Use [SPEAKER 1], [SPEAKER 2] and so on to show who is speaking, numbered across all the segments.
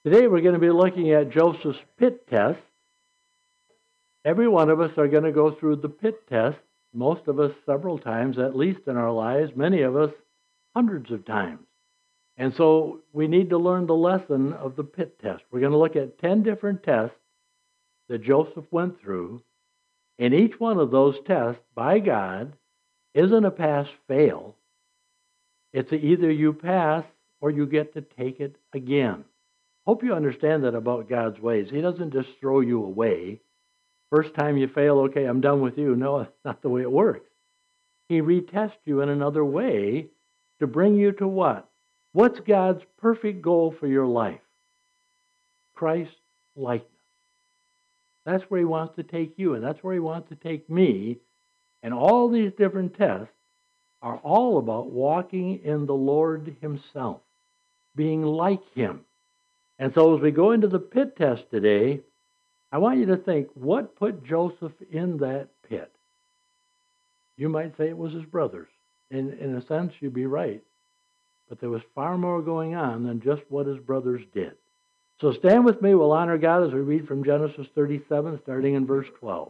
[SPEAKER 1] Today we're going to be looking at Joseph's pit test. Every one of us are going to go through the pit test, most of us several times, at least in our lives, many of us hundreds of times. And so we need to learn the lesson of the pit test. We're going to look at 10 different tests that Joseph went through, and each one of those tests, by God, isn't a pass-fail. It's either you pass or you get to take it again. Hope you understand that about God's ways. He doesn't just throw you away. First time you fail, okay, I'm done with you. No, that's not the way it works. He retests you in another way to bring you to what? What's God's perfect goal for your life? Christ likeness. That's where He wants to take you, and that's where He wants to take me. And all these different tests are all about walking in the Lord Himself, being like Him. And so as we go into the pit test today, I want you to think, what put Joseph in that pit? You might say it was his brothers. In a sense, you'd be right. But there was far more going on than just what his brothers did. So stand with me. We'll honor God as we read from Genesis 37, starting in verse 12.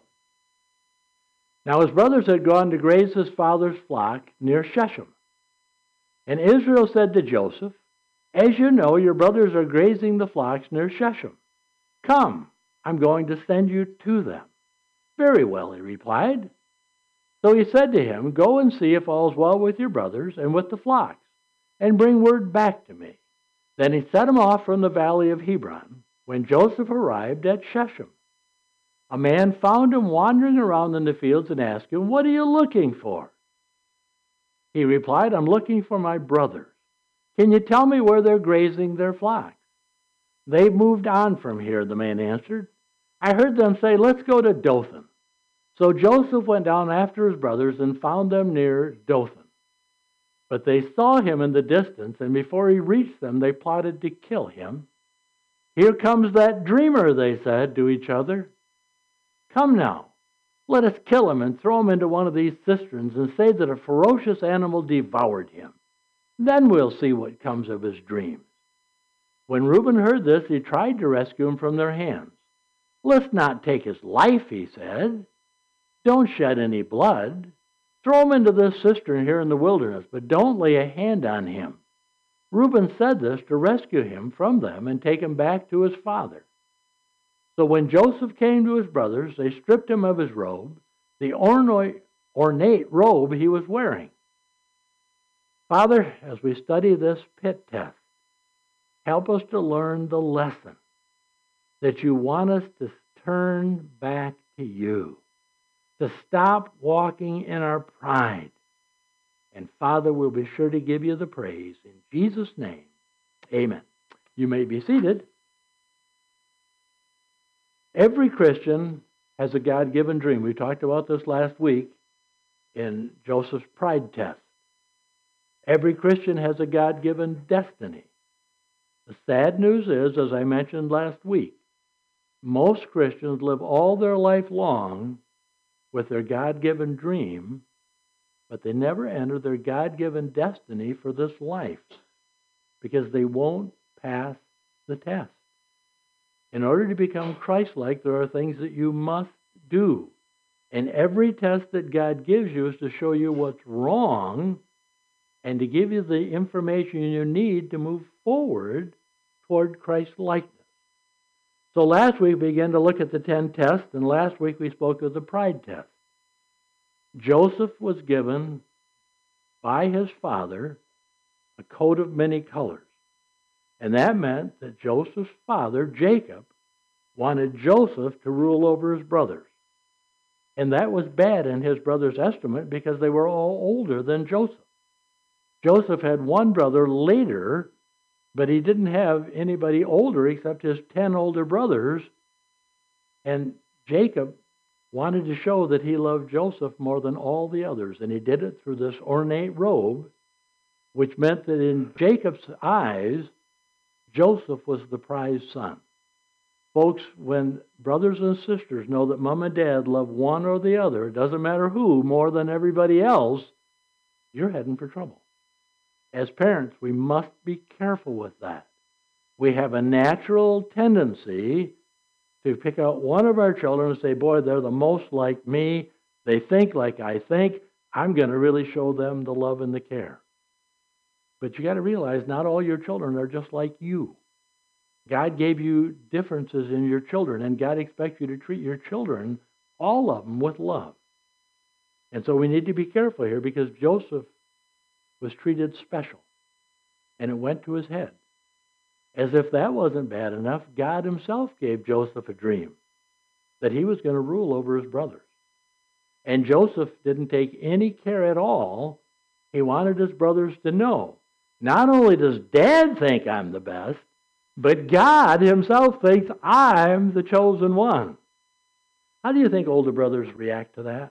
[SPEAKER 1] Now his brothers had gone to graze his father's flock near Shechem. And Israel said to Joseph, "As you know, your brothers are grazing the flocks near Shechem. Come, I'm going to send you to them." "Very well," he replied. So he said to him, "Go and see if all is well with your brothers and with the flocks, and bring word back to me." Then he set him off from the valley of Hebron. When Joseph arrived at Shechem, a man found him wandering around in the fields and asked him, "What are you looking for?" He replied, "I'm looking for my brothers. Can you tell me where they're grazing their flocks?" "They've moved on from here," the man answered. "I heard them say, 'Let's go to Dothan.'" So Joseph went down after his brothers and found them near Dothan. But they saw him in the distance, and before he reached them, they plotted to kill him. "Here comes that dreamer," they said to each other. "Come now, let us kill him and throw him into one of these cisterns and say that a ferocious animal devoured him. Then we'll see what comes of his dreams." When Reuben heard this, he tried to rescue him from their hands. "Let's not take his life," he said. "Don't shed any blood. Throw him into this cistern here in the wilderness, but don't lay a hand on him." Reuben said this to rescue him from them and take him back to his father. So when Joseph came to his brothers, they stripped him of his robe, the ornate robe he was wearing. Father, as we study this pit test, help us to learn the lesson that you want us to turn back to you, to stop walking in our pride. And Father, we'll be sure to give you the praise. In Jesus' name, amen. You may be seated. Every Christian has a God-given dream. We talked about this last week in Joseph's pride test. Every Christian has a God-given destiny. The sad news is, as I mentioned last week, most Christians live all their life long with their God-given dream, but they never enter their God-given destiny for this life because they won't pass the test. In order to become Christ-like, there are things that you must do. And every test that God gives you is to show you what's wrong and to give you the information you need to move forward toward Christ-likeness. So last week we began to look at the 10 tests, and last week we spoke of the pride test. Joseph was given by his father a coat of many colors. And that meant that Joseph's father, Jacob, wanted Joseph to rule over his brothers. And that was bad in his brothers' estimate because they were all older than Joseph. Joseph had one brother later, but he didn't have anybody older except his 10 older brothers. And Jacob wanted to show that he loved Joseph more than all the others. And he did it through this ornate robe, which meant that in Jacob's eyes, Joseph was the prized son. Folks, when brothers and sisters know that mom and dad love one or the other, it doesn't matter who, more than everybody else, you're heading for trouble. As parents, we must be careful with that. We have a natural tendency to pick out one of our children and say, boy, they're the most like me. They think like I think. I'm going to really show them the love and the care. But you got to realize not all your children are just like you. God gave you differences in your children, and God expects you to treat your children, all of them, with love. And so we need to be careful here because Joseph was treated special, and it went to his head. As if that wasn't bad enough, God himself gave Joseph a dream that he was going to rule over his brothers. And Joseph didn't take any care at all. He wanted his brothers to know, not only does Dad think I'm the best, but God himself thinks I'm the chosen one. How do you think older brothers react to that?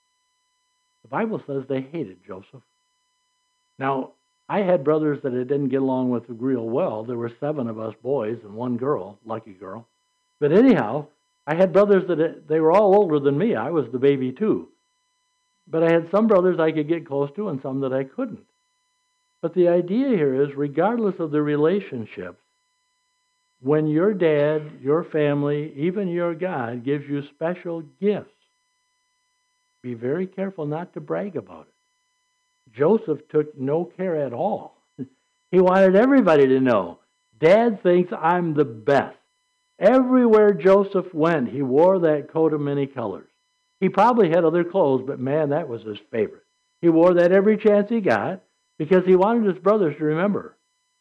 [SPEAKER 1] The Bible says they hated Joseph. Now, I had brothers that I didn't get along with real well. There were 7 of us boys and 1 girl, lucky girl. But anyhow, I had brothers that they were all older than me. I was the baby too. But I had some brothers I could get close to and some that I couldn't. But the idea here is, regardless of the relationships, when your dad, your family, even your God gives you special gifts, be very careful not to brag about it. Joseph took no care at all. He wanted everybody to know, Dad thinks I'm the best. Everywhere Joseph went, he wore that coat of many colors. He probably had other clothes, but man, that was his favorite. He wore that every chance he got because he wanted his brothers to remember,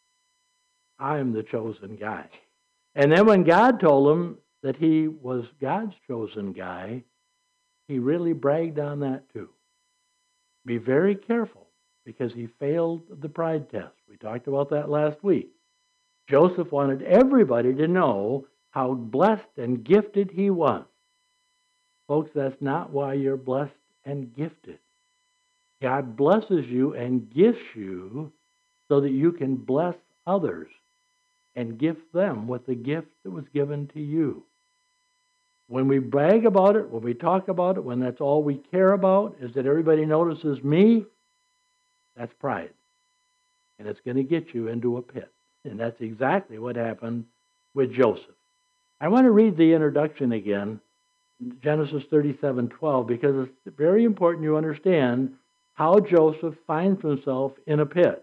[SPEAKER 1] I'm the chosen guy. And then when God told him that he was God's chosen guy, he really bragged on that too. Be very careful because he failed the pride test. We talked about that last week. Joseph wanted everybody to know how blessed and gifted he was. Folks, that's not why you're blessed and gifted. God blesses you and gifts you so that you can bless others and gift them with the gift that was given to you. When we brag about it, when we talk about it, when that's all we care about is that everybody notices me, that's pride. And it's going to get you into a pit. And that's exactly what happened with Joseph. I want to read the introduction again, Genesis 37:12, because it's very important you understand how Joseph finds himself in a pit.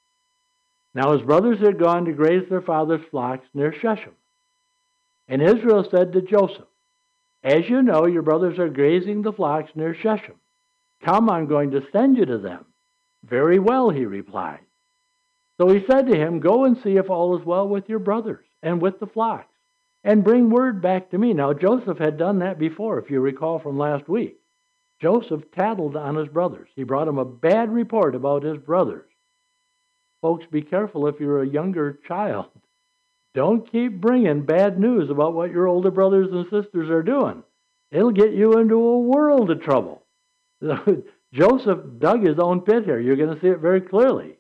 [SPEAKER 1] Now his brothers had gone to graze their father's flocks near Shechem. And Israel said to Joseph, as you know, your brothers are grazing the flocks near Shechem. Come, I'm going to send you to them. Very well, he replied. So he said to him, go and see if all is well with your brothers and with the flocks, and bring word back to me. Now, Joseph had done that before, if you recall from last week. Joseph tattled on his brothers. He brought them a bad report about his brothers. Folks, be careful if you're a younger child. Don't keep bringing bad news about what your older brothers and sisters are doing. It'll get you into a world of trouble. Joseph dug his own pit here. You're going to see it very clearly.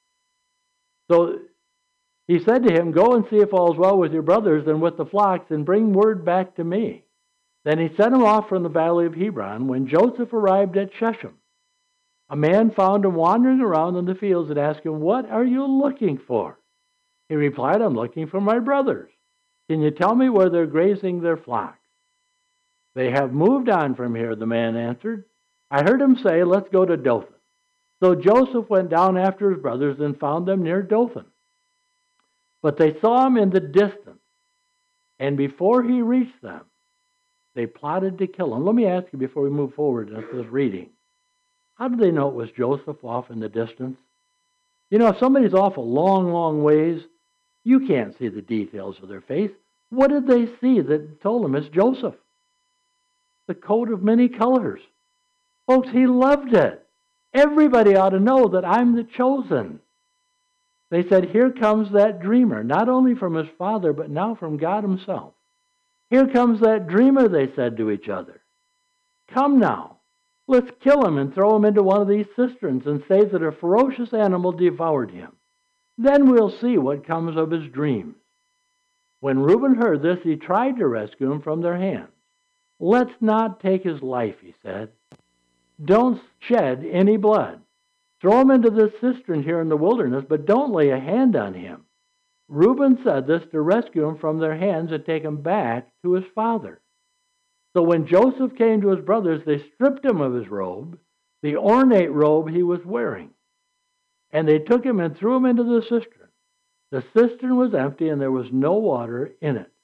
[SPEAKER 1] So he said to him, go and see if all is well with your brothers and with the flocks, and bring word back to me. Then he sent him off from the valley of Hebron. When Joseph arrived at Shechem, a man found him wandering around in the fields and asked him, what are you looking for? He replied, I'm looking for my brothers. Can you tell me where they're grazing their flocks? They have moved on from here, the man answered. I heard him say, let's go to Dothan. So Joseph went down after his brothers and found them near Dothan. But they saw him in the distance, and before he reached them, they plotted to kill him. Let me ask you before we move forward in this reading, how did they know it was Joseph off in the distance? You know, if somebody's off a long, long ways, you can't see the details of their face. What did they see that told them it's Joseph? The coat of many colors. Folks, he loved it. Everybody ought to know that I'm the chosen. They said, here comes that dreamer, not only from his father, but now from God himself. Here comes that dreamer, they said to each other. Come now, let's kill him and throw him into one of these cisterns and say that a ferocious animal devoured him. Then we'll see what comes of his dreams. When Reuben heard this, he tried to rescue him from their hands. Let's not take his life, he said. Don't shed any blood. Throw him into this cistern here in the wilderness, but don't lay a hand on him. Reuben said this to rescue him from their hands and take him back to his father. So when Joseph came to his brothers, they stripped him of his robe, the ornate robe he was wearing. And they took him and threw him into the cistern. The cistern was empty and there was no water in it.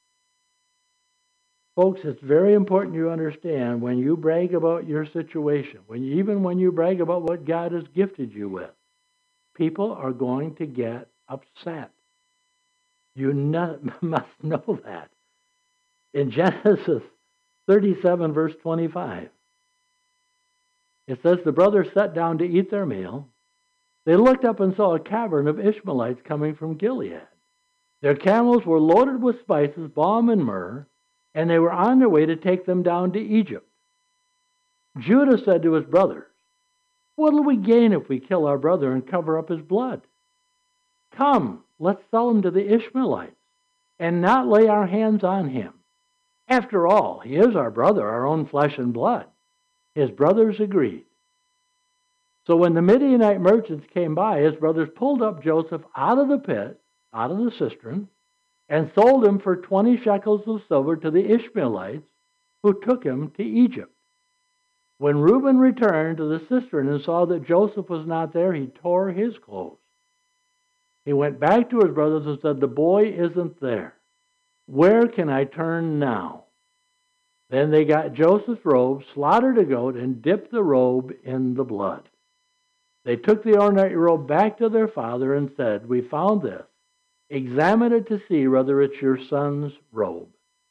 [SPEAKER 1] Folks, it's very important you understand when you brag about your situation, even when you brag about what God has gifted you with, people are going to get upset. You must know that. In Genesis 37, verse 25, it says, the brothers sat down to eat their meal. They looked up and saw a caravan of Ishmaelites coming from Gilead. Their camels were loaded with spices, balm, and myrrh, and they were on their way to take them down to Egypt. Judah said to his brothers, what will we gain if we kill our brother and cover up his blood? Come, let's sell him to the Ishmaelites and not lay our hands on him. After all, he is our brother, our own flesh and blood. His brothers agreed. So when the Midianite merchants came by, his brothers pulled up Joseph out of the pit, out of the cistern, and sold him for 20 shekels of silver to the Ishmaelites, who took him to Egypt. When Reuben returned to the cistern and saw that Joseph was not there, he tore his clothes. He went back to his brothers and said, the boy isn't there. Where can I turn now? Then they got Joseph's robe, slaughtered a goat, and dipped the robe in the blood. They took the ornate robe back to their father and said, we found this. Examine it to see whether it's your son's robe.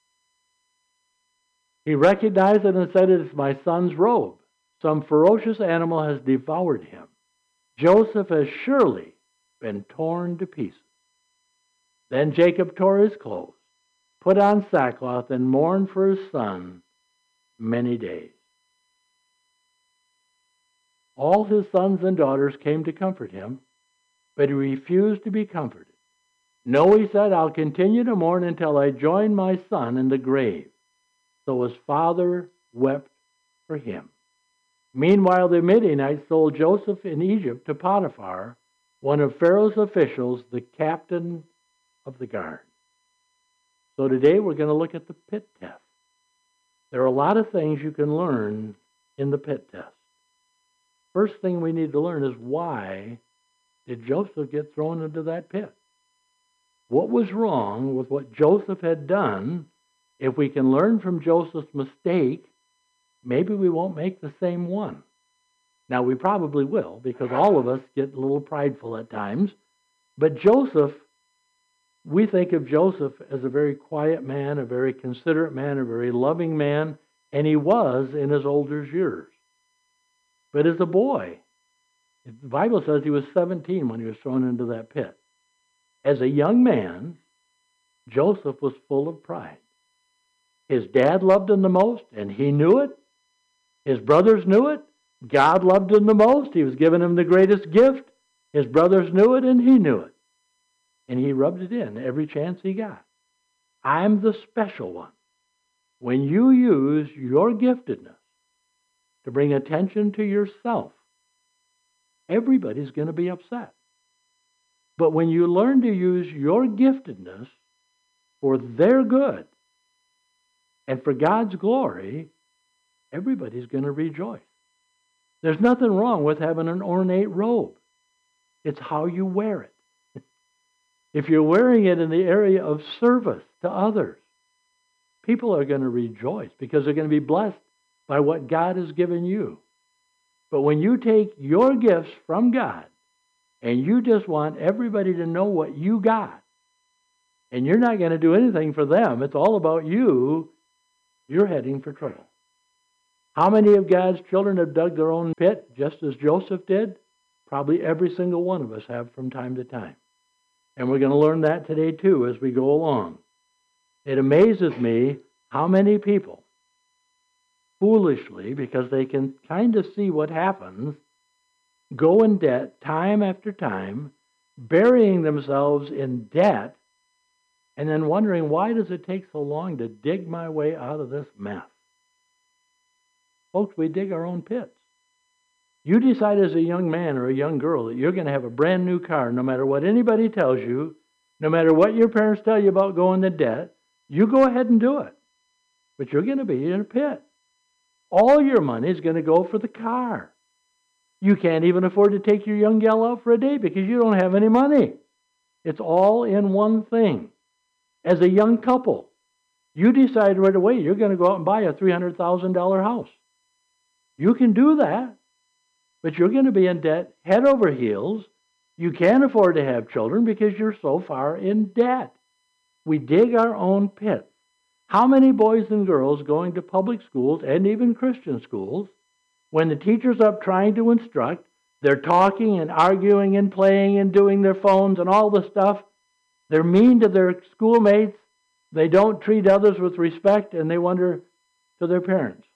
[SPEAKER 1] He recognized it and said, it is my son's robe. Some ferocious animal has devoured him. Joseph has surely been torn to pieces. Then Jacob tore his clothes, put on sackcloth, and mourned for his son many days. All his sons and daughters came to comfort him, but he refused to be comforted. No, he said, I'll continue to mourn until I join my son in the grave. So his father wept for him. Meanwhile, the Midianites sold Joseph in Egypt to Potiphar, one of Pharaoh's officials, the captain of the guard. So today we're going to look at the pit test. There are a lot of things you can learn in the pit test. First thing we need to learn is, why did Joseph get thrown into that pit? What was wrong with what Joseph had done? If we can learn from Joseph's mistake, maybe we won't make the same one. Now, we probably will, because all of us get a little prideful at times. But Joseph, we think of Joseph as a very quiet man, a very considerate man, a very loving man, and he was in his older years. But as a boy, the Bible says he was 17 when he was thrown into that pit. As a young man, Joseph was full of pride. His dad loved him the most, and he knew it. His brothers knew it. God loved him the most. He was giving him the greatest gift. His brothers knew it, and he knew it. And he rubbed it in every chance he got. I'm the special one. When you use your giftedness to bring attention to yourself, everybody's going to be upset. But when you learn to use your giftedness for their good and for God's glory, everybody's going to rejoice. There's nothing wrong with having an ornate robe. It's how you wear it. If you're wearing it in the area of service to others, people are going to rejoice because they're going to be blessed by what God has given you. But when you take your gifts from God and you just want everybody to know what you got, and you're not going to do anything for them, it's all about you, you're heading for trouble. How many of God's children have dug their own pit just as Joseph did? Probably every single one of us have from time to time. And we're going to learn that today too as we go along. It amazes me how many people foolishly, because they can kind of see what happens, go in debt time after time, burying themselves in debt, and then wondering, why does it take so long to dig my way out of this mess? Folks, we dig our own pits. You decide as a young man or a young girl that you're going to have a brand new car, no matter what anybody tells you, No matter what your parents tell you about going to debt, you go ahead and do it. But you're going to be in a pit. All your money is going to go for the car. You can't even afford to take your young gal out for a date because you don't have any money. It's all in one thing. As a young couple, you decide right away you're going to go out and buy a $300,000 house. You can do that, but you're going to be in debt head over heels. You can't afford to have children because you're so far in debt. We dig our own pits. How many boys and girls going to public schools and even Christian schools, when the teacher's up trying to instruct, they're talking and arguing and playing and doing their phones and all the stuff. They're mean to their schoolmates. They don't treat others with respect, and they wonder to their parents,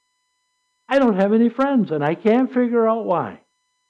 [SPEAKER 1] I don't have any friends, and I can't figure out why.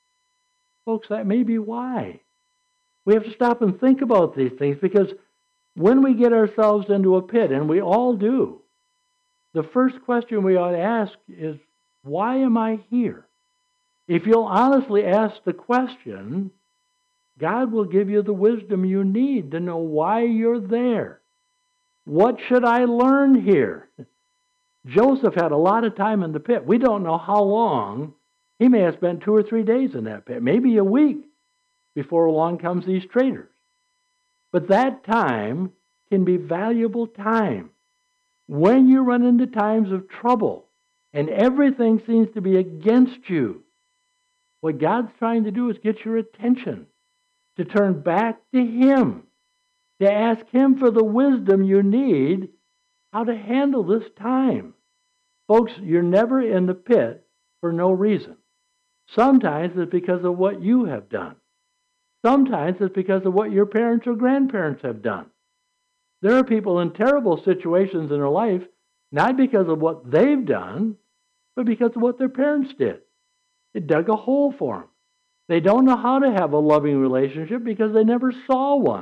[SPEAKER 1] Folks, that may be why. We have to stop and think about these things, because when we get ourselves into a pit, and we all do, the first question we ought to ask is, why am I here? If you'll honestly ask the question, God will give you the wisdom you need to know why you're there. What should I learn here? Joseph had a lot of time in the pit. We don't know how long. He may have spent 2 or 3 days in that pit, maybe a week, before along comes these traders. But that time can be valuable time. When you run into times of trouble and everything seems to be against you, what God's trying to do is get your attention, to turn back to Him, to ask Him for the wisdom you need how to handle this time. Folks, you're never in the pit for no reason. Sometimes it's because of what you have done. Sometimes it's because of what your parents or grandparents have done. There are people in terrible situations in their life, not because of what they've done, but because of what their parents did. It dug a hole for them. They don't know how to have a loving relationship because they never saw one.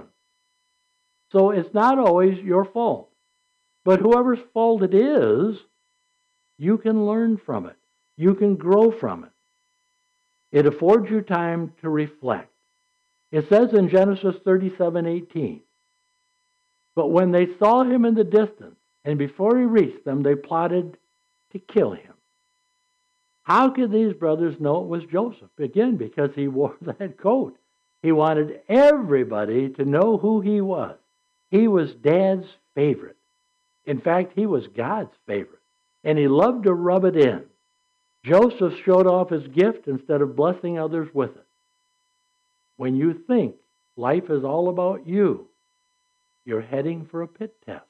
[SPEAKER 1] So it's not always your fault. But whoever's fault it is, you can learn from it. You can grow from it. It affords you time to reflect. It says in Genesis 37:18, but when they saw him in the distance, and before he reached them, they plotted to kill him. How could these brothers know it was Joseph? Again, because he wore that coat. He wanted everybody to know who he was. He was Dad's favorite. In fact, he was God's favorite, and he loved to rub it in. Joseph showed off his gift instead of blessing others with it. When you think life is all about you, you're heading for a pit test.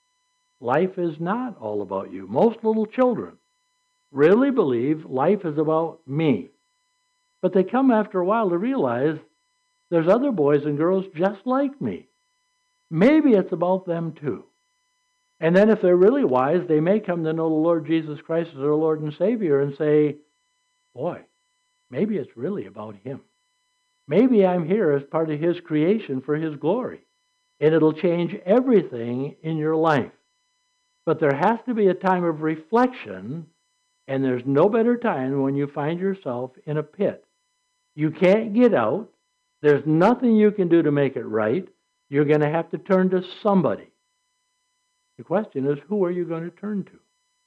[SPEAKER 1] Life is not all about you. Most little children really believe life is about me. But they come after a while to realize there's other boys and girls just like me. Maybe it's about them too. And then if they're really wise, they may come to know the Lord Jesus Christ as their Lord and Savior and say, boy, maybe it's really about Him. Maybe I'm here as part of His creation for His glory. And it'll change everything in your life. But there has to be a time of reflection, and there's no better time when you find yourself in a pit. You can't get out. There's nothing you can do to make it right. You're going to have to turn to somebody. The question is, who are you going to turn to?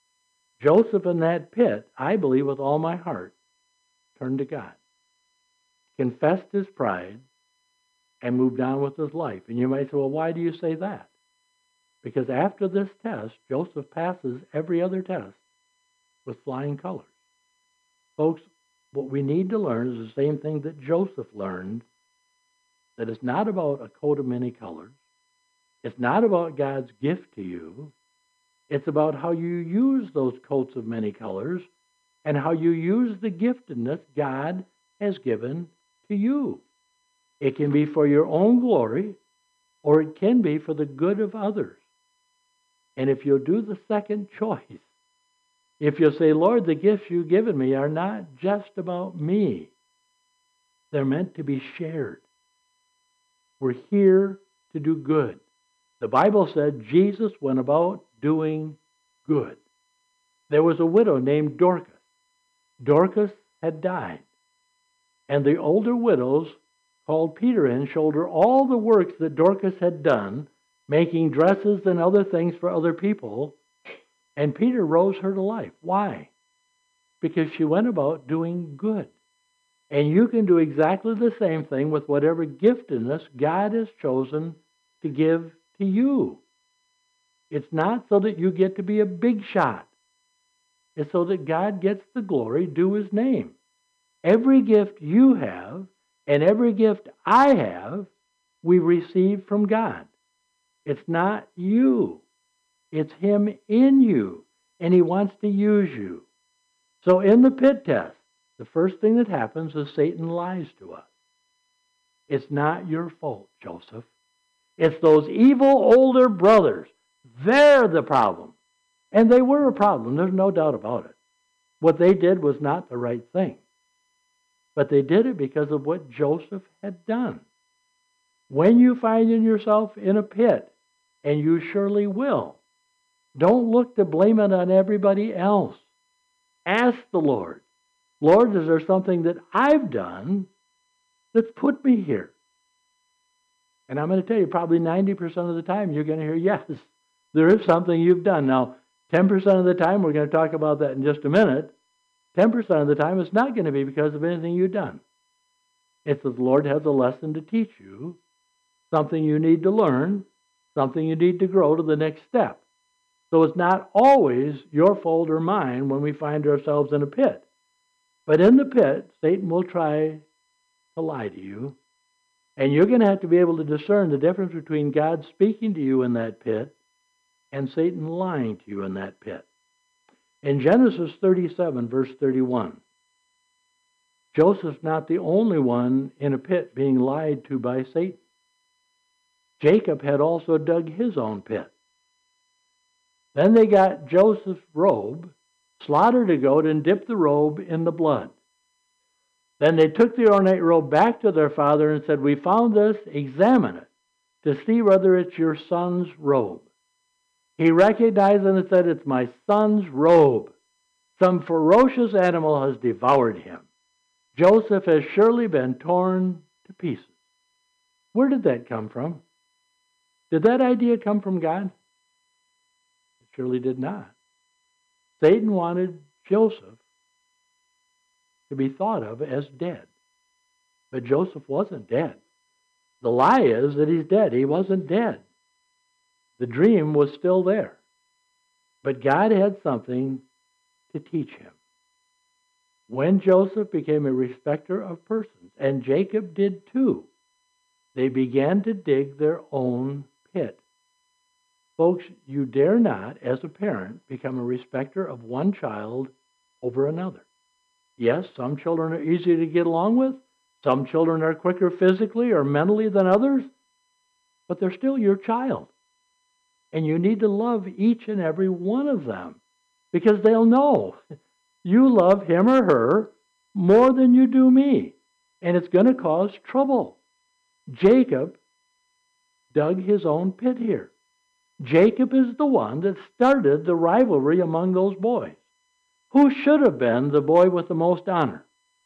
[SPEAKER 1] Joseph in that pit, I believe with all my heart, turned to God, confessed his pride, and moved on with his life. And you might say, well, why do you say that? Because after this test, Joseph passes every other test with flying colors. Folks, what we need to learn is the same thing that Joseph learned, that it's not about a coat of many colors. It's not about God's gift to you. It's about how you use those coats of many colors and how you use the giftedness God has given to you. It can be for your own glory, or it can be for the good of others. And if you'll do the second choice, if you'll say, Lord, the gifts you've given me are not just about me. They're meant to be shared. We're here to do good. The Bible said Jesus went about doing good. There was a widow named Dorcas. Dorcas had died. And the older widows called Peter in, showed her all the works that Dorcas had done, making dresses and other things for other people, and Peter rose her to life. Why? Because she went about doing good. And you can do exactly the same thing with whatever giftedness God has chosen to give to you. It's not so that you get to be a big shot. It's so that God gets the glory due His name. Every gift you have and every gift I have, we receive from God. It's not you. It's Him in you, and He wants to use you. So in the pit test, the first thing that happens is Satan lies to us. It's not your fault, Joseph. It's those evil older brothers. They're the problem. And they were a problem. There's no doubt about it. What they did was not the right thing. But they did it because of what Joseph had done. When you find yourself in a pit, and you surely will, don't look to blame it on everybody else. Ask the Lord, Lord, is there something that I've done that's put me here? And I'm going to tell you, probably 90% of the time, you're going to hear, yes, there is something you've done. Now, 10% of the time, we're going to talk about that in just a minute. 10% of the time, it's not going to be because of anything you've done. It's that the Lord has a lesson to teach you, something you need to learn, something you need to grow to the next step. So it's not always your fault or mine when we find ourselves in a pit. But in the pit, Satan will try to lie to you. And you're going to have to be able to discern the difference between God speaking to you in that pit and Satan lying to you in that pit. In Genesis 37, verse 31, Joseph's not the only one in a pit being lied to by Satan. Jacob had also dug his own pit. Then they got Joseph's robe, slaughtered a goat, and dipped the robe in the blood. Then they took the ornate robe back to their father and said, we found this, examine it, to see whether it's your son's robe. He recognized it and said, it's my son's robe. Some ferocious animal has devoured him. Joseph has surely been torn to pieces. Where did that come from? Did that idea come from God? It surely did not. Satan wanted Joseph to be thought of as dead. But Joseph wasn't dead. The lie is that he's dead. He wasn't dead. The dream was still there. But God had something to teach him. When Joseph became a respecter of persons, and Jacob did too, they began to dig their own pit. Folks, you dare not, as a parent, become a respecter of one child over another. Yes, some children are easier to get along with. Some children are quicker physically or mentally than others. But they're still your child. And you need to love each and every one of them. Because they'll know you love him or her more than you do me. And it's going to cause trouble. Jacob dug his own pit here. Jacob is the one that started the rivalry among those boys. Who should have been the boy with the most honor?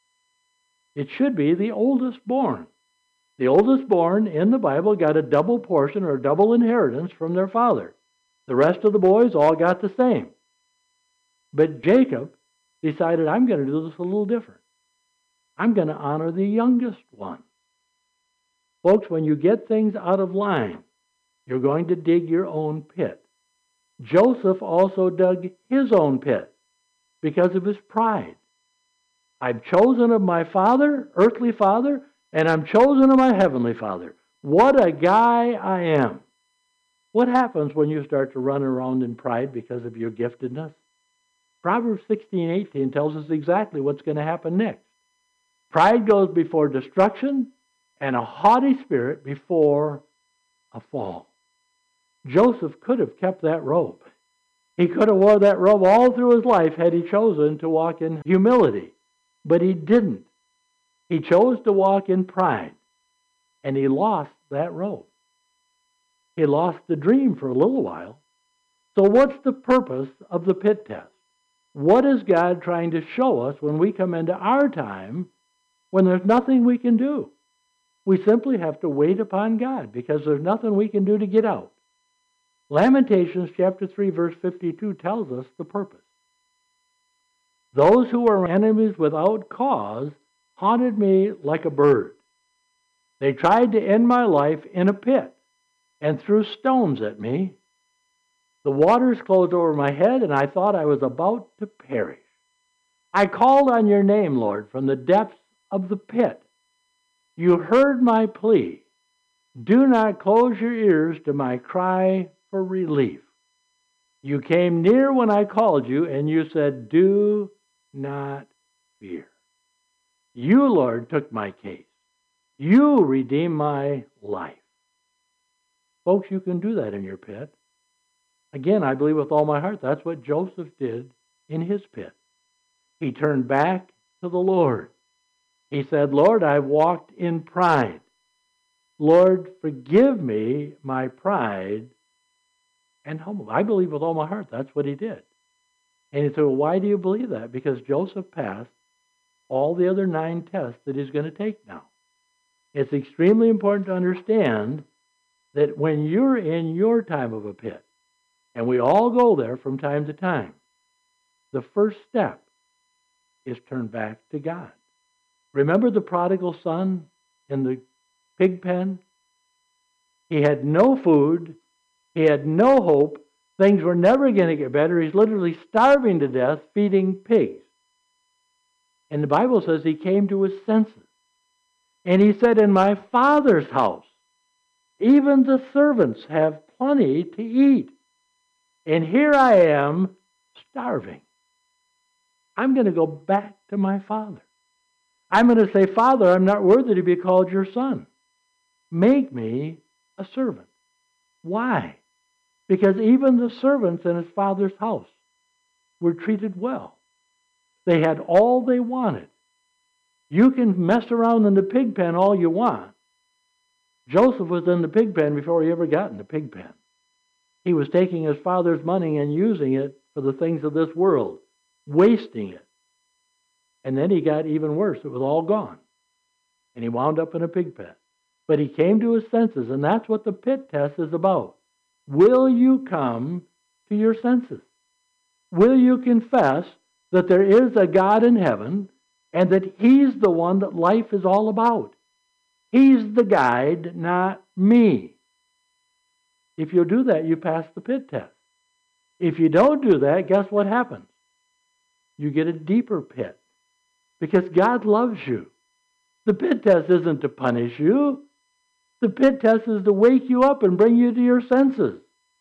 [SPEAKER 1] It should be the oldest born. The oldest born in the Bible got a double portion or double inheritance from their father. The rest of the boys all got the same. But Jacob decided, I'm going to do this a little different. I'm going to honor the youngest one. Folks, when you get things out of line, you're going to dig your own pit. Joseph also dug his own pit because of his pride. I'm chosen of my father, earthly father, and I'm chosen of my heavenly father. What a guy I am. What happens when you start to run around in pride because of your giftedness? Proverbs 16:18 tells us exactly what's going to happen next. Pride goes before destruction, and a haughty spirit before a fall. Joseph could have kept that robe. He could have worn that robe all through his life had he chosen to walk in humility. But he didn't. He chose to walk in pride. And he lost that robe. He lost the dream for a little while. So what's the purpose of the pit test? What is God trying to show us when we come into our time when there's nothing we can do? We simply have to wait upon God because there's nothing we can do to get out. Lamentations chapter 3 verse 52 tells us the purpose. Those who were enemies without cause haunted me like a bird. They tried to end my life in a pit and threw stones at me. The waters closed over my head, and I thought I was about to perish. I called on your name, Lord, from the depths of the pit. You heard my plea. Do not close your ears to my cry for relief. You came near when I called you, and you said, do not fear. You, Lord, took my case. You redeemed my life. Folks, you can do that in your pit. Again, I believe with all my heart that's what Joseph did in his pit. He turned back to the Lord. He said, Lord, I've walked in pride. Lord, forgive me my pride and humble. I believe with all my heart that's what he did. And he said, well, why do you believe that? Because Joseph passed all the other 9 tests that he's going to take now. It's extremely important to understand that when you're in your time of a pit, and we all go there from time to time, the first step is turn back to God. Remember the prodigal son in the pig pen? He had no food. He had no hope. Things were never going to get better. He's literally starving to death, feeding pigs. And the Bible says he came to his senses. And he said, in my Father's house, even the servants have plenty to eat. And here I am, starving. I'm going to go back to my Father. I'm going to say, Father, I'm not worthy to be called your son. Make me a servant. Why? Because even the servants in his father's house were treated well. They had all they wanted. You can mess around in the pig pen all you want. Joseph was in the pig pen before he ever got in the pig pen. He was taking his father's money and using it for the things of this world, wasting it. And then he got even worse. It was all gone. And he wound up in a pig pen. But he came to his senses, and that's what the pit test is about. Will you come to your senses? Will you confess that there is a God in heaven and that he's the one that life is all about? He's the guide, not me. If you do that, you pass the pit test. If you don't do that, guess what happens? You get a deeper pit because God loves you. The pit test isn't to punish you. The pit test is to wake you up and bring you to your senses.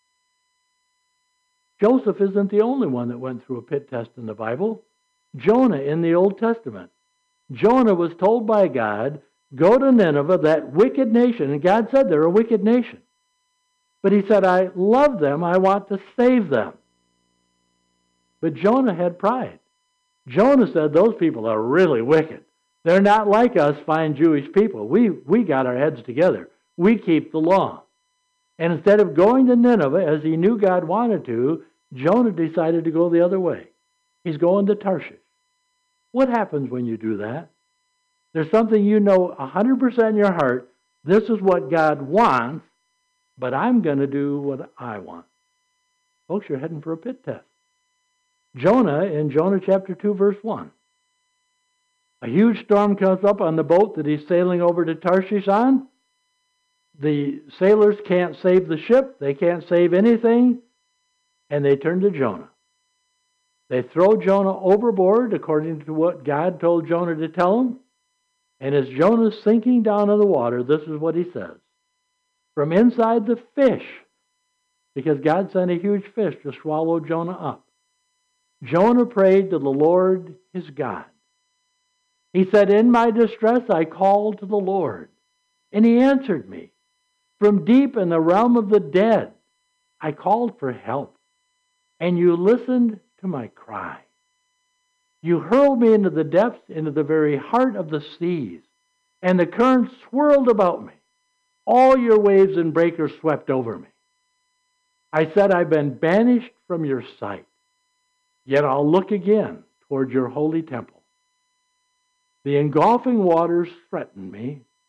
[SPEAKER 1] Joseph isn't the only one that went through a pit test in the Bible. Jonah in the Old Testament. Jonah was told by God, go to Nineveh, that wicked nation. And God said they're a wicked nation. But he said, I love them. I want to save them. But Jonah had pride. Jonah said, those people are really wicked. They're not like us fine Jewish people. We got our heads together. We keep the law. And instead of going to Nineveh, as he knew God wanted to, Jonah decided to go the other way. He's going to Tarshish. What happens when you do that? There's something you know 100% in your heart. This is what God wants, but I'm going to do what I want. Folks, you're heading for a pit test. Jonah, in Jonah chapter 2, verse 1. A huge storm comes up on the boat that he's sailing over to Tarshish on. The sailors can't save the ship. They can't save anything. And they turn to Jonah. They throw Jonah overboard according to what God told Jonah to tell him. And as Jonah's sinking down in the water, this is what he says. From inside the fish, because God sent a huge fish to swallow Jonah up, Jonah prayed to the Lord his God. He said, in my distress I called to the Lord, and he answered me. From deep in the realm of the dead, I called for help, and you listened to my cry. You hurled me into the depths, into the very heart of the seas, and the currents swirled about me. All your waves and breakers swept over me. I said, I've been banished from your sight, yet I'll look again toward your holy temple. The engulfing waters threatened me.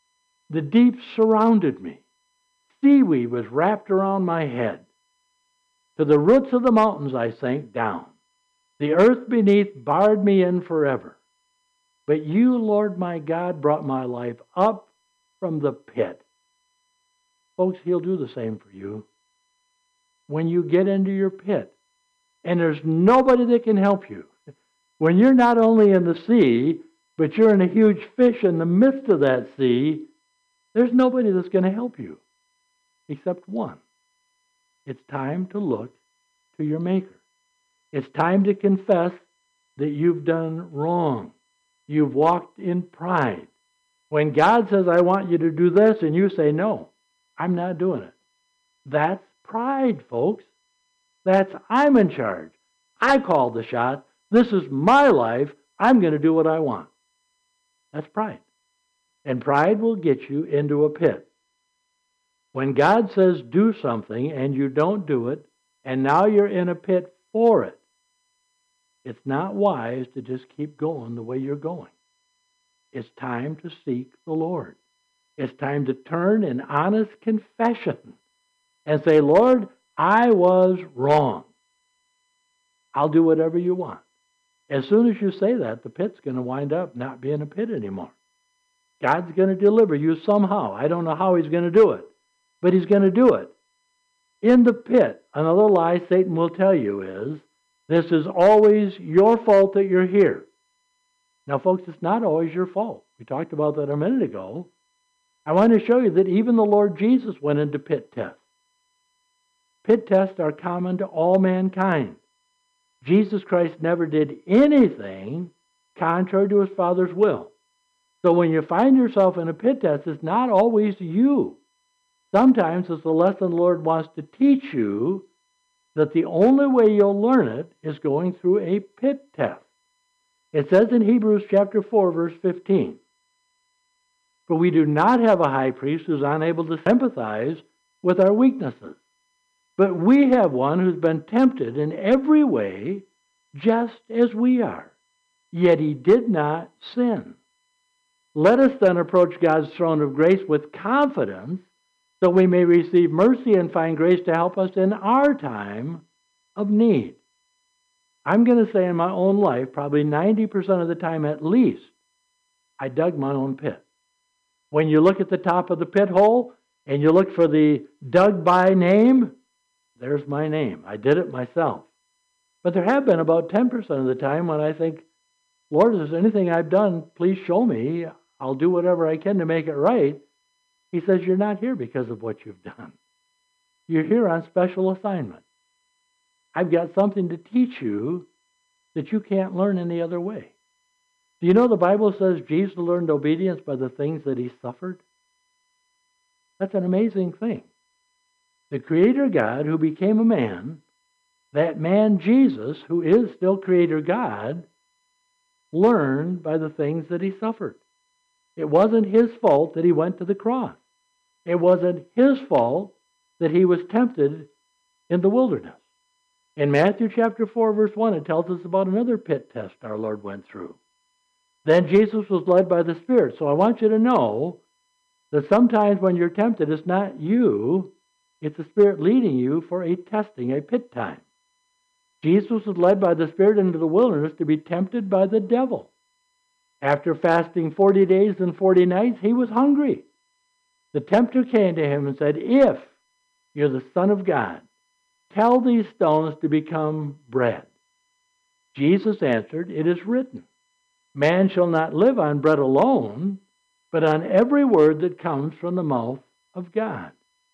[SPEAKER 1] The deep surrounded me. Seaweed was wrapped around my head. To the roots of the mountains I sank down. The earth beneath barred me in forever. But you, Lord my God, brought my life up from the pit. Folks, he'll do the same for you. When you get into your pit, and there's nobody that can help you, when you're not only in the sea, but you're in a huge fish in the midst of that sea, there's nobody that's going to help you except one. It's time to look to your Maker. It's time to confess that you've done wrong. You've walked in pride. When God says, I want you to do this, and you say, no, I'm not doing it. That's pride, folks. That's I'm in charge. I call the shot. This is my life. I'm going to do what I want. That's pride. And pride will get you into a pit. When God says do something and you don't do it, and now you're in a pit for it, it's not wise to just keep going the way you're going. It's time to seek the Lord. It's time to turn in honest confession and say, Lord, I was wrong. I'll do whatever you want. As soon as you say that, the pit's going to wind up not being a pit anymore. God's going to deliver you somehow. I don't know how he's going to do it, but he's going to do it. In the pit, another lie Satan will tell you is, this is always your fault that you're here. Now, folks, it's not always your fault. We talked about that a minute ago. I want to show you that even the Lord Jesus went into pit tests. Pit tests are common to all mankind. Jesus Christ never did anything contrary to his Father's will. So when you find yourself in a pit test, it's not always you. Sometimes it's a lesson the Lord wants to teach you that the only way you'll learn it is going through a pit test. It says in Hebrews chapter 4, verse 15, for we do not have a high priest who's unable to sympathize with our weaknesses, but we have one who's been tempted in every way, just as we are, yet he did not sin. Let us then approach God's throne of grace with confidence, so we may receive mercy and find grace to help us in our time of need. I'm going to say in my own life, probably 90% of the time at least, I dug my own pit. When you look at the top of the pit hole and you look for the dug by name, there's my name. I did it myself. But there have been about 10% of the time when I think, Lord, if there's anything I've done, please show me. I'll do whatever I can to make it right. He says, you're not here because of what you've done. You're here on special assignment. I've got something to teach you that you can't learn any other way. Do you know the Bible says Jesus learned obedience by the things that he suffered? That's an amazing thing. The Creator God who became a man, that man Jesus, who is still Creator God, learned by the things that he suffered. It wasn't his fault that he went to the cross. It wasn't his fault that he was tempted in the wilderness. In Matthew chapter 4, verse 1, it tells us about another pit test our Lord went through. Then Jesus was led by the Spirit. So I want you to know that sometimes when you're tempted, it's not you, it's the Spirit leading you for a testing, a pit time. Jesus was led by the Spirit into the wilderness to be tempted by the devil. After fasting 40 days and 40 nights, he was hungry. The tempter came to him and said, if you're the Son of God, tell these stones to become bread. Jesus answered, it is written, man shall not live on bread alone, but on every word that comes from the mouth of God.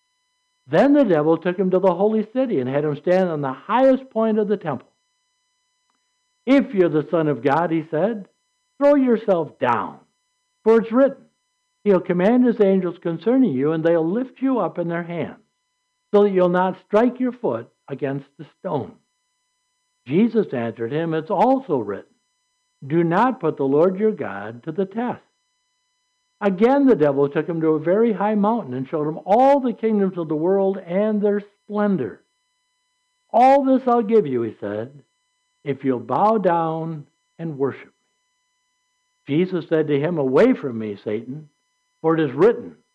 [SPEAKER 1] Then the devil took him to the holy city and had him stand on the highest point of the temple. If you're the Son of God, he said, throw yourself down, for it's written, he'll command his angels concerning you, and they'll lift you up in their hands, so that you'll not strike your foot against the stone. Jesus answered him, it's also written, do not put the Lord your God to the test. Again the devil took him to a very high mountain and showed him all the kingdoms of the world and their splendor. All this I'll give you, he said, if you'll bow down and worship me. Jesus said to him, away from me, Satan, for it is written,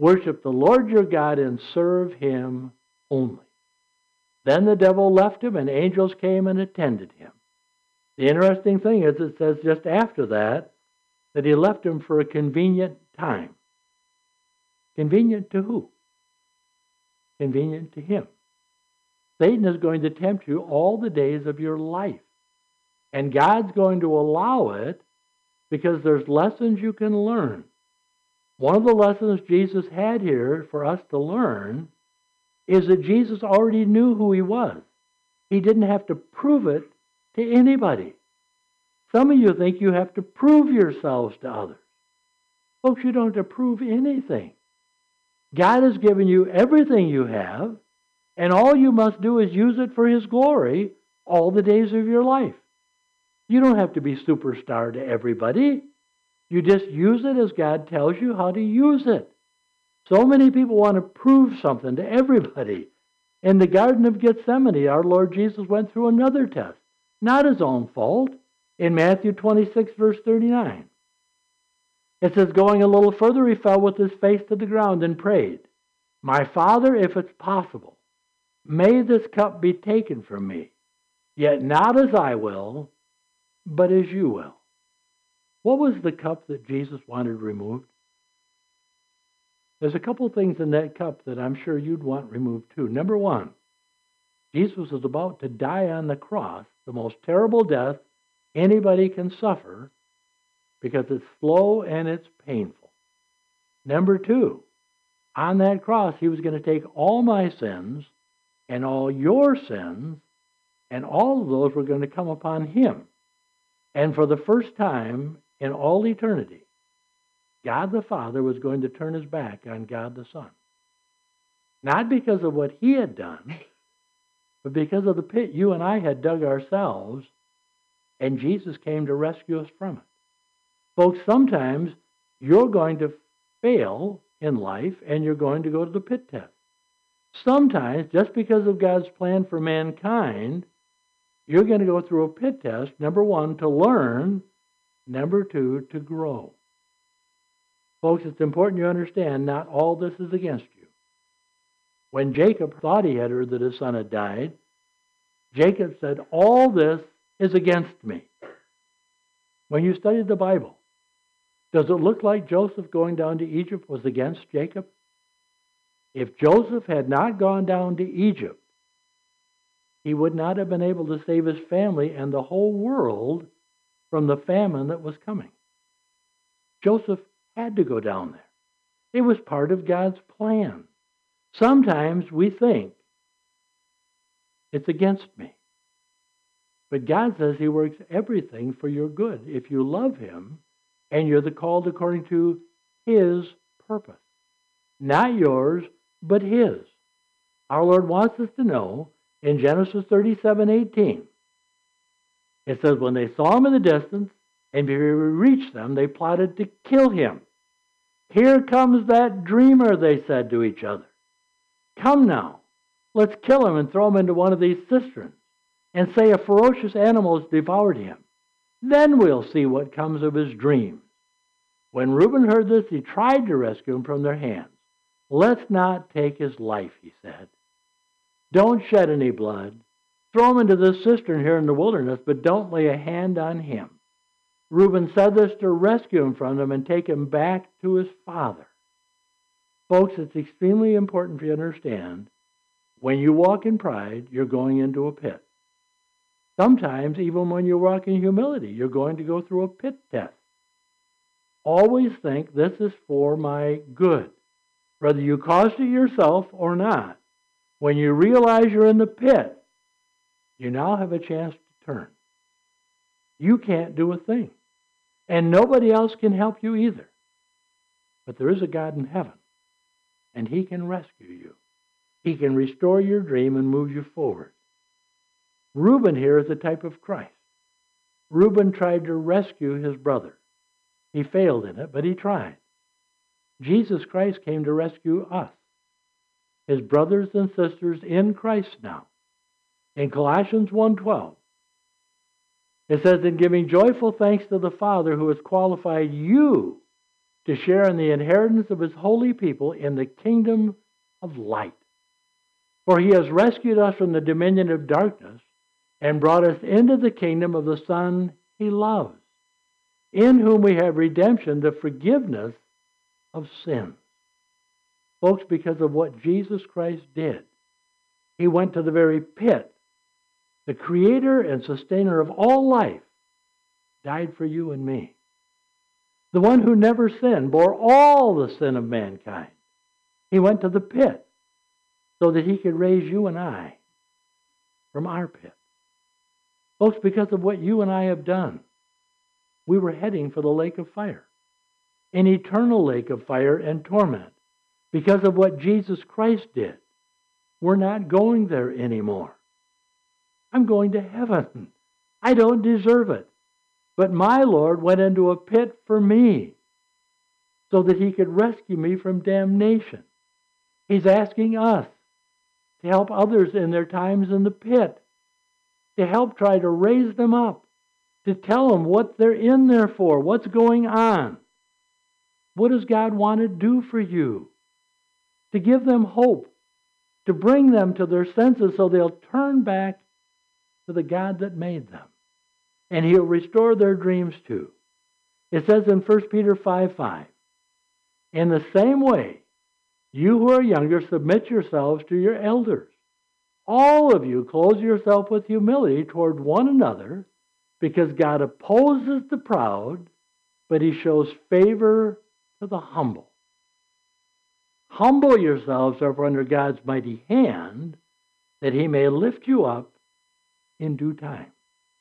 [SPEAKER 1] Worship the Lord your God and serve him only. Then the devil left him, and angels came and attended him. The interesting thing is, it says just after that he left him for a convenient time. Convenient to who? Convenient to him. Satan is going to tempt you all the days of your life. And God's going to allow it because there's lessons you can learn. One of the lessons Jesus had here for us to learn is that Jesus already knew who he was. He didn't have to prove it to anybody. Some of you think you have to prove yourselves to others. Folks, you don't have to prove anything. God has given you everything you have, and all you must do is use it for his glory all the days of your life. You don't have to be superstar to everybody. You just use it as God tells you how to use it. So many people want to prove something to everybody. In the Garden of Gethsemane, our Lord Jesus went through another test. Not his own fault. In Matthew 26, verse 39. It says, going a little further, he fell with his face to the ground and prayed, my Father, if it's possible, may this cup be taken from me, yet not as I will, but as you will. What was the cup that Jesus wanted removed? There's a couple things in that cup that I'm sure you'd want removed too. Number one, Jesus was about to die on the cross, the most terrible death anybody can suffer, because it's slow and it's painful. Number two, on that cross, he was going to take all my sins and all your sins, and all of those were going to come upon him. And for the first time in all eternity, God the Father was going to turn his back on God the Son. Not because of what he had done, but because of the pit you and I had dug ourselves, and Jesus came to rescue us from it. Folks, sometimes you're going to fail in life and you're going to go to the pit test. Sometimes, just because of God's plan for mankind, you're going to go through a pit test, number one, to learn, number two, to grow. Folks, it's important you understand not all this is against you. When Jacob thought he had heard that his son had died, Jacob said, all this is against me. When you study the Bible, does it look like Joseph going down to Egypt was against Jacob? If Joseph had not gone down to Egypt, he would not have been able to save his family and the whole world from the famine that was coming. Joseph had to go down there. It was part of God's plan. Sometimes we think it's against me. But God says he works everything for your good if you love him and you're the called according to his purpose. Not yours, but his. Our Lord wants us to know in Genesis 37:18. It says, when they saw him in the distance and before he reached them, they plotted to kill him. Here comes that dreamer, they said to each other. Come now, let's kill him and throw him into one of these cisterns, and say a ferocious animal has devoured him. Then we'll see what comes of his dreams. When Reuben heard this, he tried to rescue him from their hands. Let's not take his life, he said. Don't shed any blood. Throw him into this cistern here in the wilderness, but don't lay a hand on him. Reuben said this to rescue him from them and take him back to his father. Folks, it's extremely important for you to understand, when you walk in pride, you're going into a pit. Sometimes, even when you walk in humility, you're going to go through a pit test. Always think this is for my good. Whether you caused it yourself or not, when you realize you're in the pit, you now have a chance to turn. You can't do a thing. And nobody else can help you either. But there is a God in heaven, and he can rescue you. He can restore your dream and move you forward. Reuben here is a type of Christ. Reuben tried to rescue his brother. He failed in it, but he tried. Jesus Christ came to rescue us, his brothers and sisters in Christ now. In Colossians 1:12, it says, in giving joyful thanks to the Father who has qualified you to share in the inheritance of his holy people in the kingdom of light. For he has rescued us from the dominion of darkness and brought us into the kingdom of the Son he loves, in whom we have redemption, the forgiveness of sins. Folks, because of what Jesus Christ did, he went to the very pit. The creator and sustainer of all life died for you and me. The one who never sinned bore all the sin of mankind. He went to the pit so that he could raise you and I from our pit. Folks, because of what you and I have done, we were heading for the lake of fire, an eternal lake of fire and torment. Because of what Jesus Christ did, we're not going there anymore. I'm going to heaven. I don't deserve it. But my Lord went into a pit for me so that he could rescue me from damnation. He's asking us to help others in their times in the pit, to help try to raise them up, to tell them what they're in there for, what's going on. What does God want to do for you? To give them hope, to bring them to their senses so they'll turn back to the God that made them. And he'll restore their dreams too. It says in 1 Peter 5:5, in the same way, you who are younger, submit yourselves to your elders. All of you clothe yourself with humility toward one another, because God opposes the proud, but he shows favor to the humble. Humble yourselves, therefore, under God's mighty hand, that he may lift you up in due time.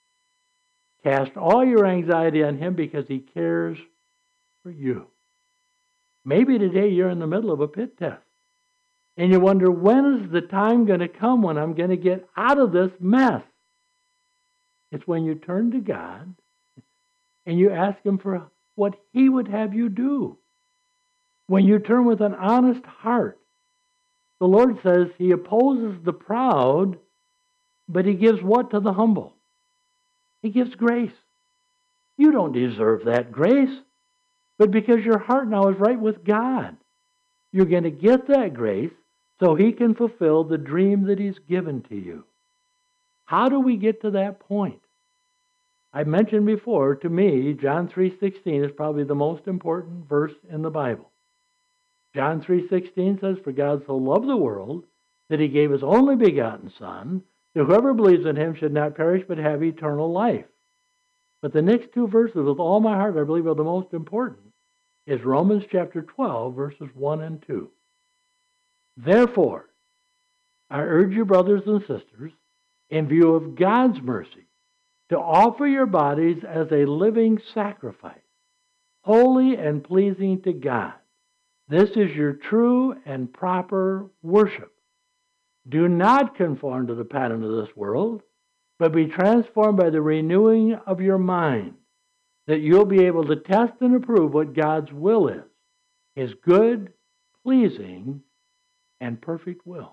[SPEAKER 1] Cast all your anxiety on him because he cares for you. Maybe today you're in the middle of a pit test, and you wonder, when is the time going to come when I'm going to get out of this mess? It's when you turn to God and you ask him for what he would have you do. When you turn with an honest heart, the Lord says he opposes the proud, but he gives what to the humble? He gives grace. You don't deserve that grace, but because your heart now is right with God, you're going to get that grace so he can fulfill the dream that he's given to you. How do we get to that point? I mentioned before, to me, John 3:16 is probably the most important verse in the Bible. John 3:16 says, for God so loved the world that he gave his only begotten Son, that whoever believes in him should not perish but have eternal life. But the next two verses, with all my heart, I believe are the most important, is Romans chapter 12, verses 1 and 2. Therefore, I urge you, brothers and sisters, in view of God's mercy, to offer your bodies as a living sacrifice, holy and pleasing to God. This is your true and proper worship. Do not conform to the pattern of this world, but be transformed by the renewing of your mind, that you'll be able to test and approve what God's will is, his good, pleasing, and perfect will.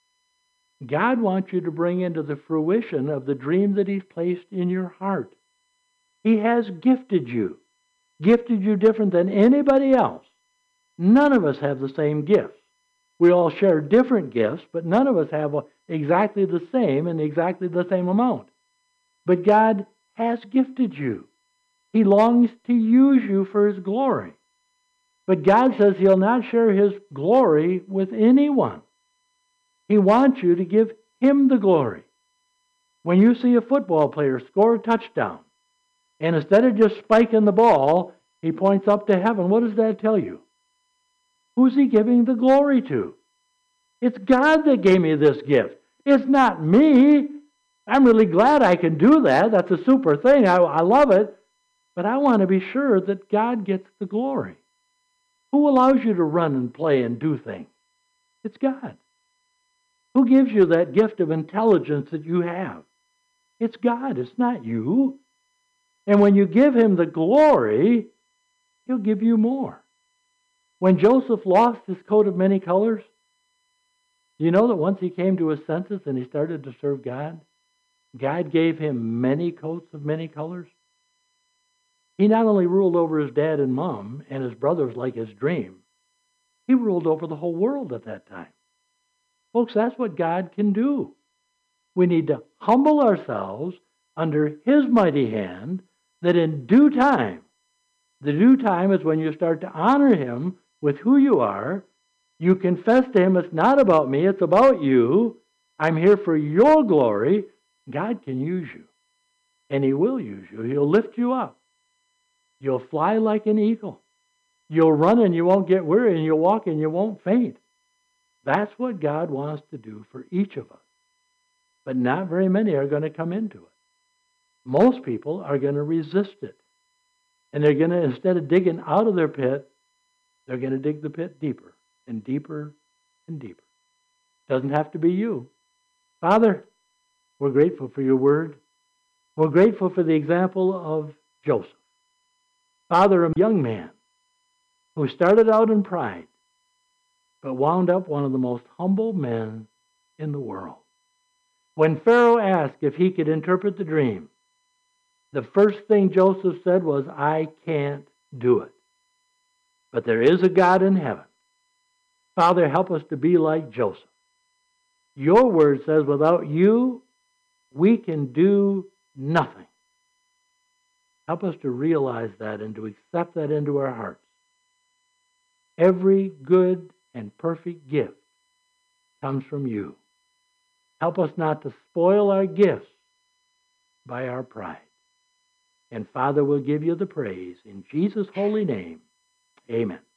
[SPEAKER 1] God wants you to bring into the fruition of the dream that he's placed in your heart. He has gifted you different than anybody else. None of us have the same gifts. We all share different gifts, but none of us have exactly the same in exactly the same amount. But God has gifted you. He longs to use you for his glory. But God says he'll not share his glory with anyone. He wants you to give him the glory. When you see a football player score a touchdown, and instead of just spiking the ball, he points up to heaven, what does that tell you? Who's he giving the glory to? It's God that gave me this gift. It's not me. I'm really glad I can do that. That's a super thing. I love it. But I want to be sure that God gets the glory. Who allows you to run and play and do things? It's God. Who gives you that gift of intelligence that you have? It's God. It's not you. And when you give him the glory, he'll give you more. When Joseph lost his coat of many colors, do you know that once he came to his senses and he started to serve God, God gave him many coats of many colors? He not only ruled over his dad and mom and his brothers like his dream, he ruled over the whole world at that time. Folks, that's what God can do. We need to humble ourselves under his mighty hand, that in due time, the due time is when you start to honor him with who you are. You confess to him, it's not about me, it's about you. I'm here for your glory. God can use you, and he will use you. He'll lift you up. You'll fly like an eagle. You'll run and you won't get weary, and you'll walk and you won't faint. That's what God wants to do for each of us. But not very many are going to come into it. Most people are going to resist it. And they're going to, instead of digging out of their pit, they're going to dig the pit deeper and deeper and deeper. Doesn't have to be you. Father, we're grateful for your word. We're grateful for the example of Joseph. Father, a young man who started out in pride, but wound up one of the most humble men in the world. When Pharaoh asked if he could interpret the dream, the first thing Joseph said was, I can't do it. But there is a God in heaven. Father, help us to be like Joseph. Your word says, without you, we can do nothing. Help us to realize that and to accept that into our hearts. Every good and perfect gift comes from you. Help us not to spoil our gifts by our pride. And Father, we'll give you the praise. In Jesus' holy name, amen.